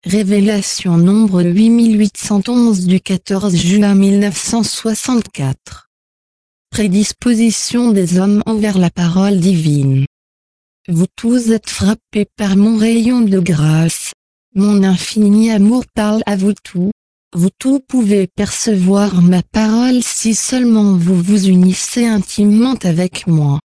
Révélation nombre 8811 du 14 juin 1964. Prédisposition des hommes envers la parole divine. Vous tous êtes frappés par mon rayon de grâce. Mon infini amour parle à vous tous. Vous tous pouvez percevoir ma parole si seulement vous vous unissez intimement avec moi.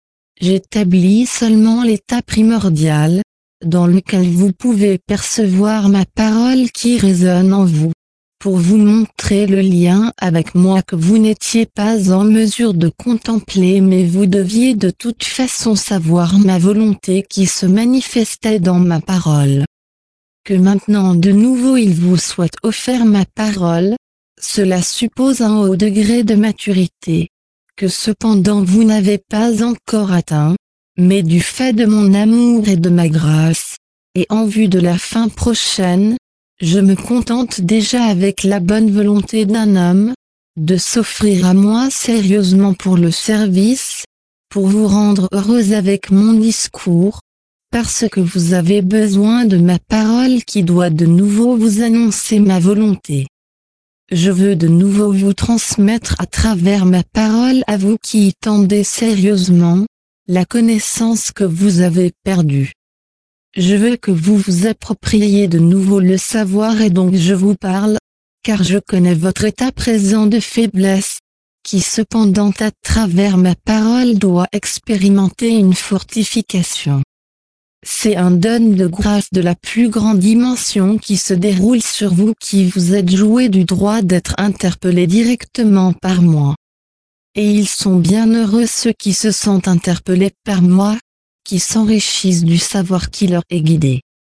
J'établis seulement l'état primordial, dans lequel vous pouvez percevoir ma parole qui résonne en vous, pour vous montrer le lien avec moi que vous n'étiez pas en mesure de contempler, mais vous deviez de toute façon savoir ma volonté qui se manifestait dans ma parole. Que maintenant de nouveau il vous soit offert ma parole, cela suppose un haut degré de maturité, que cependant vous n'avez pas encore atteint, mais du fait de mon amour et de ma grâce, et en vue de la fin prochaine, je me contente déjà avec la bonne volonté d'un homme, de s'offrir à moi sérieusement pour le service, pour vous rendre heureuse avec mon discours, parce que vous avez besoin de ma parole qui doit de nouveau vous annoncer ma volonté. Je veux de nouveau vous transmettre à travers ma parole à vous qui y tendez sérieusement, la connaissance que vous avez perdue. Je veux que vous vous appropriiez de nouveau le savoir et donc je vous parle, car je connais votre état présent de faiblesse, qui cependant à travers ma parole doit expérimenter une fortification. C'est un don de grâce de la plus grande dimension qui se déroule sur vous qui vous êtes joué du droit d'être interpellé directement par moi. Et ils sont bien heureux ceux qui se sentent interpellés par moi, qui s'enrichissent du savoir qui leur est guidé.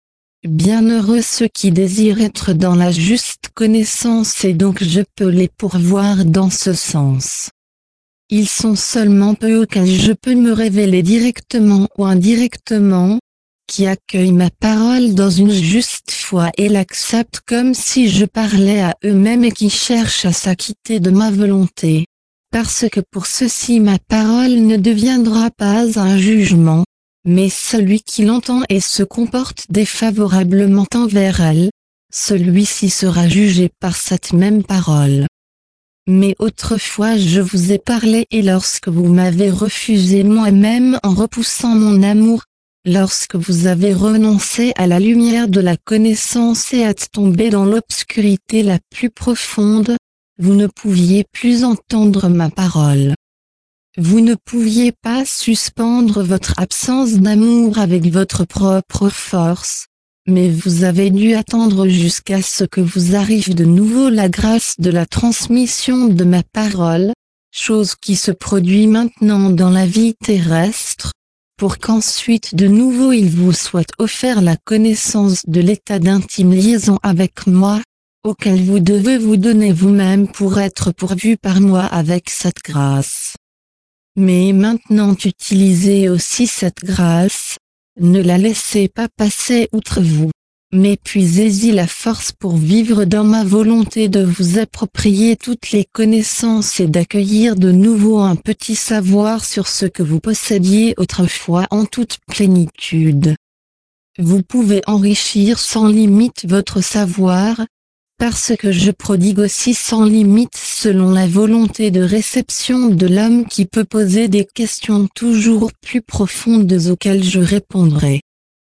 Bien heureux ceux qui désirent être dans la juste connaissance et donc je peux les pourvoir dans ce sens. Ils sont seulement peu auxquels je peux me révéler directement ou indirectement, qui accueillent ma parole dans une juste foi et l'acceptent comme si je parlais à eux-mêmes et qui cherchent à s'acquitter de ma volonté. Parce que pour ceux-ci ma parole ne deviendra pas un jugement, mais celui qui l'entend et se comporte défavorablement envers elle, celui-ci sera jugé par cette même parole. Mais autrefois je vous ai parlé et lorsque vous m'avez refusé moi-même en repoussant mon amour, lorsque vous avez renoncé à la lumière de la connaissance et êtes tombé dans l'obscurité la plus profonde, vous ne pouviez plus entendre ma parole. Vous ne pouviez pas suspendre votre absence d'amour avec votre propre force, mais vous avez dû attendre jusqu'à ce que vous arrive de nouveau la grâce de la transmission de ma parole, chose qui se produit maintenant dans la vie terrestre, pour qu'ensuite de nouveau il vous soit offert la connaissance de l'état d'intime liaison avec moi, auquel vous devez vous donner vous-même pour être pourvu par moi avec cette grâce. Mais maintenant utilisez aussi cette grâce, ne la laissez pas passer outre vous, mais puisez-y la force pour vivre dans ma volonté de vous approprier toutes les connaissances et d'accueillir de nouveau un petit savoir sur ce que vous possédiez autrefois en toute plénitude. Vous pouvez enrichir sans limite votre savoir, parce que je prodigue aussi sans limite selon la volonté de réception de l'homme qui peut poser des questions toujours plus profondes auxquelles je répondrai.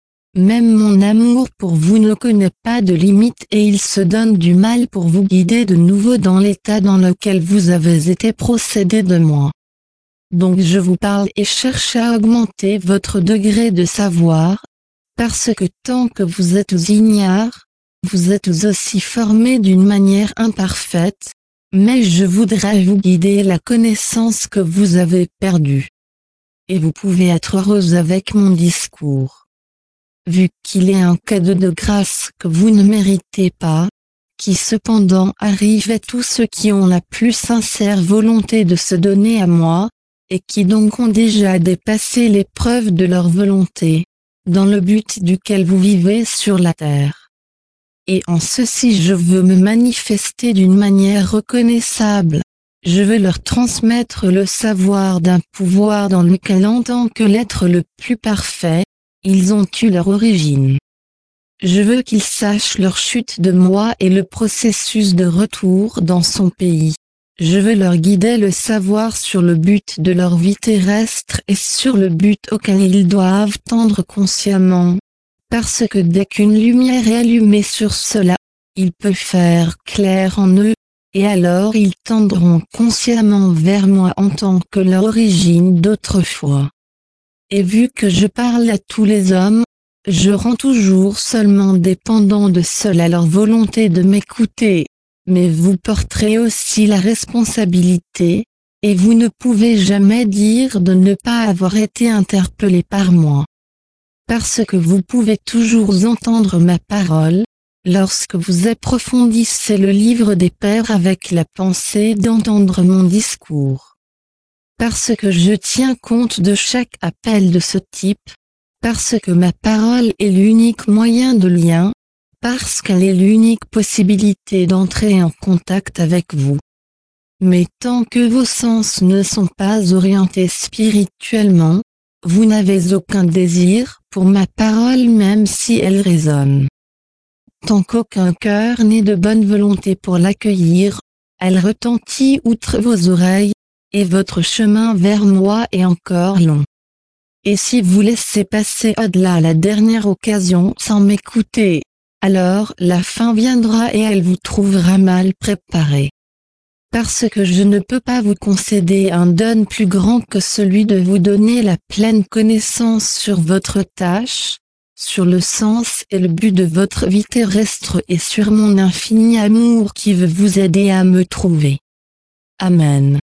Même mon amour pour vous ne connaît pas de limite et il se donne du mal pour vous guider de nouveau dans l'état dans lequel vous avez été procédé de moi. Donc je vous parle et cherche à augmenter votre degré de savoir, parce que tant que vous êtes ignares, vous êtes aussi formés d'une manière imparfaite, mais je voudrais vous guider la connaissance que vous avez perdue. Et vous pouvez être heureuse avec mon discours. Vu qu'il est un cadeau de grâce que vous ne méritez pas, qui cependant arrive à tous ceux qui ont la plus sincère volonté de se donner à moi, et qui donc ont déjà dépassé l'épreuve de leur volonté, dans le but duquel vous vivez sur la terre. Et en ceci je veux me manifester d'une manière reconnaissable. Je veux leur transmettre le savoir d'un pouvoir dans lequel en tant que l'être le plus parfait, ils ont eu leur origine. Je veux qu'ils sachent leur chute de moi et le processus de retour dans son pays. Je veux leur guider le savoir sur le but de leur vie terrestre et sur le but auquel ils doivent tendre consciemment. Parce que dès qu'une lumière est allumée sur cela, il peut faire clair en eux, et alors ils tendront consciemment vers moi en tant que leur origine d'autrefois. Et vu que je parle à tous les hommes, je rends toujours seulement dépendant de cela leur volonté de m'écouter. Mais vous porterez aussi la responsabilité, et vous ne pouvez jamais dire de ne pas avoir été interpellé par moi. Parce que vous pouvez toujours entendre ma parole, lorsque vous approfondissez le livre des Pères avec la pensée d'entendre mon discours. Parce que je tiens compte de chaque appel de ce type, parce que ma parole est l'unique moyen de lien, parce qu'elle est l'unique possibilité d'entrer en contact avec vous. Mais tant que vos sens ne sont pas orientés spirituellement, vous n'avez aucun désir pour ma parole même si elle résonne. Tant qu'aucun cœur n'est de bonne volonté pour l'accueillir, elle retentit outre vos oreilles, et votre chemin vers moi est encore long. Et si vous laissez passer au-delà la dernière occasion sans m'écouter, alors la fin viendra et elle vous trouvera mal préparé. Parce que je ne peux pas vous concéder un don plus grand que celui de vous donner la pleine connaissance sur votre tâche, sur le sens et le but de votre vie terrestre et sur mon infini amour qui veut vous aider à me trouver. Amen.